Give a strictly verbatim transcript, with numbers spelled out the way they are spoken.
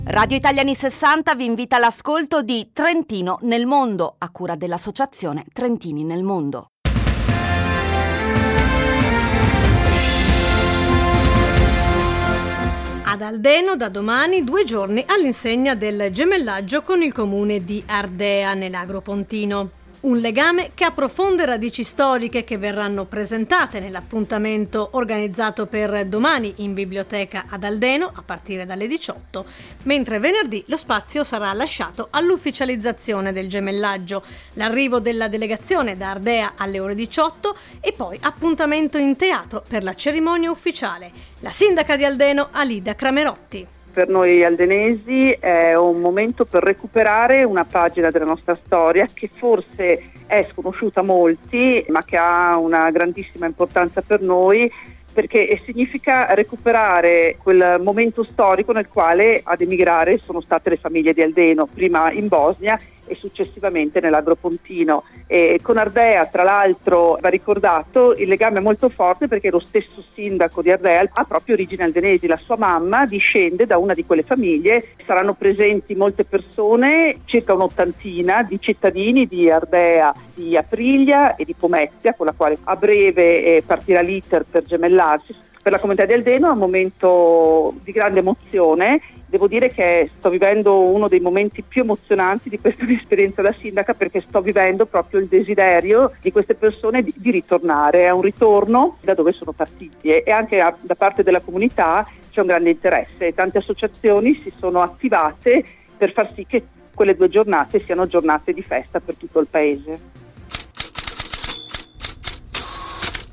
Radio Italiani sessanta vi invita all'ascolto di Trentino nel mondo, a cura dell'associazione Trentini nel Mondo. Ad Aldeno da domani due giorni all'insegna del gemellaggio con il comune di Ardea nell'Agropontino. Un legame che ha profonde radici storiche che verranno presentate nell'appuntamento organizzato per domani in biblioteca ad Aldeno a partire dalle diciotto, mentre venerdì lo spazio sarà lasciato all'ufficializzazione del gemellaggio, l'arrivo della delegazione da Ardea alle ore diciotto e poi appuntamento in teatro per la cerimonia ufficiale. La sindaca di Aldeno, Alida Cramerotti. Per noi aldenesi è un momento per recuperare una pagina della nostra storia che forse è sconosciuta a molti, ma che ha una grandissima importanza per noi, perché significa recuperare quel momento storico nel quale ad emigrare sono state le famiglie di Aldeno, prima in Bosnia e successivamente nell'Agropontino. E con Ardea, tra l'altro, va ricordato, il legame è molto forte perché lo stesso sindaco di Ardea ha proprio origini aldenesi, la sua mamma discende da una di quelle famiglie. Saranno presenti molte persone, circa un'ottantina di cittadini di Ardea, di Aprilia e di Pomezia, con la quale a breve eh, partirà l'iter per gemellarsi. Per la comunità di Aldeno è un momento di grande emozione. Devo dire che sto vivendo uno dei momenti più emozionanti di questa mia esperienza da sindaca, perché sto vivendo proprio il desiderio di queste persone di, di ritornare. È un ritorno da dove sono partiti e, e anche a, da parte della comunità c'è un grande interesse. Tante associazioni si sono attivate per far sì che quelle due giornate siano giornate di festa per tutto il paese.